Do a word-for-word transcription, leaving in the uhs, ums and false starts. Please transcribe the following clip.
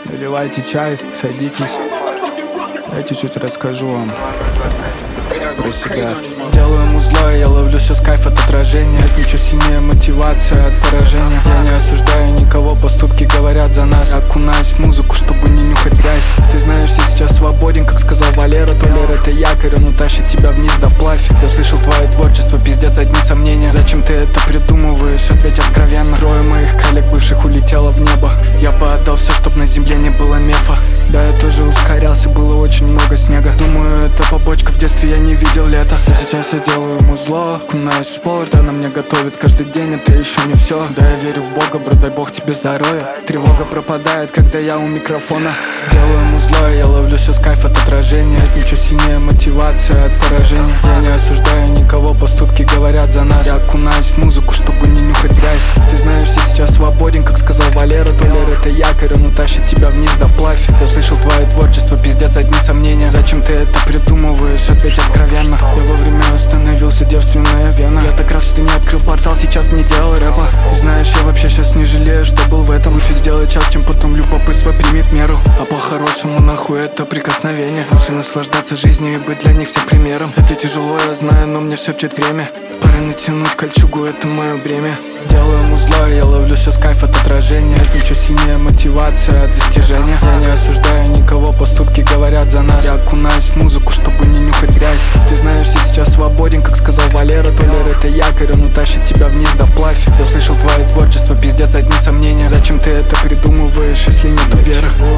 Наливайте чай, садитесь. Я чуть-чуть расскажу вам про себя. Делаю музло, и я ловлю все с кайф от отражения. От ничего сильнее мотивация от поражения. Я не осуждаю никого, поступки говорят за нас. Окунаюсь в музыку, чтобы не нюхать грязь. Ты знаешь, я сейчас свободен, как сказал Валера. Толер это якорь, он утащит тебя вниз да вплавь. Я слышал твое творчество, пиздец, одни сомнения. Зачем ты это придумываешь? Ответь откровенно. Трое моих коллег бывших улетело в небо. Я бы отдал все, чтобы на земле не было мефа. Да, я тоже ускорялся, было очень много снега. Думаю, это побочка, в детстве я не видел лета. Но сейчас я делаю музло, окунаюсь в спорт. Она мне готовит каждый день, это еще не все. Да, я верю в Бога, брат, дай Бог тебе здоровья. Тревога пропадает, когда я у микрофона. Делаю музло, и я ловлю все с кайф от отражения. От ничего сильнее мотивация от поражения. Я не осуждаю никого, поступки говорят за нас. Я окунаюсь в музыку, чтобы не нюхать грязь. Ты знаешь, я сейчас свободен, как сказал Валера. Толер это якорь, он утащит тебя вниз да вплавь. Я слышал твое творчество, пиздец, одни сомнения. Зачем ты это придумываешь? Ответь откровенно. Я вовремя остановился, девственная вена. Я так рад, что не открыл портал, сейчас мне дело рэпа. Знаешь, я вообще сейчас не жалею, что был в этом. Лучше сделать час, чем потом любопытство примет меру. А по-хорошему нахуй это прикосновение. Лучше наслаждаться жизнью и быть для них всех примером. Это тяжело, я знаю, но мне шепчет время. Пора натянуть кольчугу, это мое бремя. Делаю музло, и я ловлю все с кайф от отражения. От ничего сильнее мотивация от достижения. Я не осуждаю никого, поступки говорят за нас. Я окунаюсь в музыку, чтобы не нюхать грязь. Ты знаешь, я сейчас свободен, как сказал Валера. Толер это якорь, он утащит тебя вниз да вплавь. Я слышал твое творчество, пиздец, одни сомнения. Зачем ты это придумываешь, если нету веры?